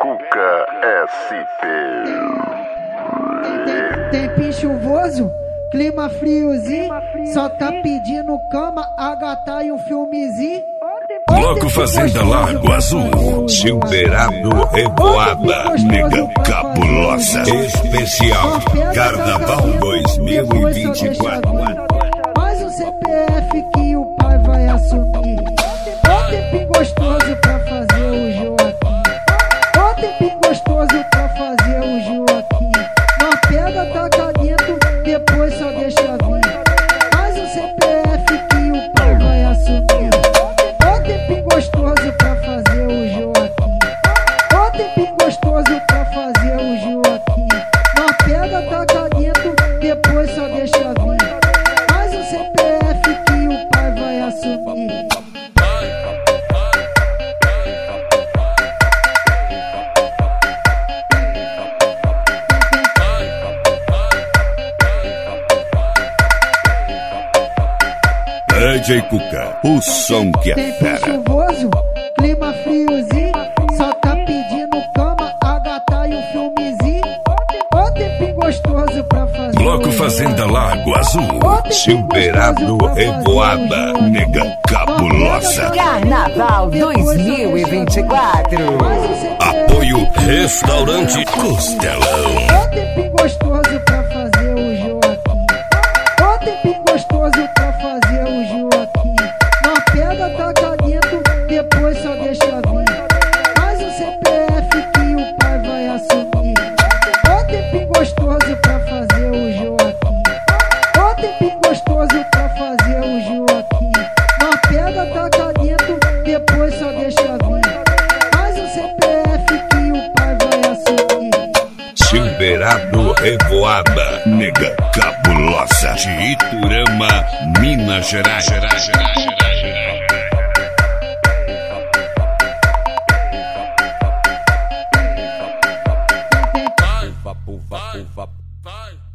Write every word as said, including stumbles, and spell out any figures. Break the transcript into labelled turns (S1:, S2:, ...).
S1: Cuca S P.
S2: Tempinho chuvoso, clima friozinho, só tá pedindo cama, a gata e um filmezinho.
S3: Bloco Fazenda Lago Azul, Silverado Revoada, Nega Cabulosa, especial Carnaval dois mil e vinte e quatro.
S2: Mais um C P F que o pai vai assumir. Ó tempinho gostoso pra fazer o Joaquim. Ó tempinho gostoso pra fazer o Joaquim. Não pega, taca dentro, depois só deixa vir. Mais um C P F que o pai vai assumir. Ó tempinho gostoso pra fazer o Joaquim. Ó tempinho gostoso pra fazer o Joaquim. Não pega, taca dentro, depois só deixa vir. Mais um C P F que o pai vai assumir.
S3: D J Cuca, o som que é
S2: Tempo
S3: fera.
S2: chuvoso, clima friozinho, só tá pedindo cama, a gata e um filmezinho. Ó tempinho gostoso pra fazer
S3: Bloco
S2: o
S3: Fazenda
S2: Joaquim.
S3: Lago Azul,
S2: Ó tempinho
S3: Silverado
S2: gostoso pra fazer
S3: Revoada,
S2: o Joaquim.
S3: Nega Cabulosa.
S4: Carnaval dois mil e vinte e quatro.
S3: Apoio Restaurante Costelão.
S2: Ó tempinho gostoso pra fazer o Joaquim. Ó tempinho gostoso pra fazer o Joaquim. Não pega, taca dentro, depois só deixa vir. Mais um C P F que o pai vai assumir. Ó tempinho gostoso pra fazer o Joaquim. Ó tempinho gostoso pra fazer o Joaquim. Não pega, taca dentro, depois só deixa vir. Mais um C P F que o pai vai assumir.
S3: Silverado Revoada, Nega Cabulosa, de Iturama, Minas Gerais. Gerais, Gerais, Gerais, Gerais.
S5: Puva, puva, puva.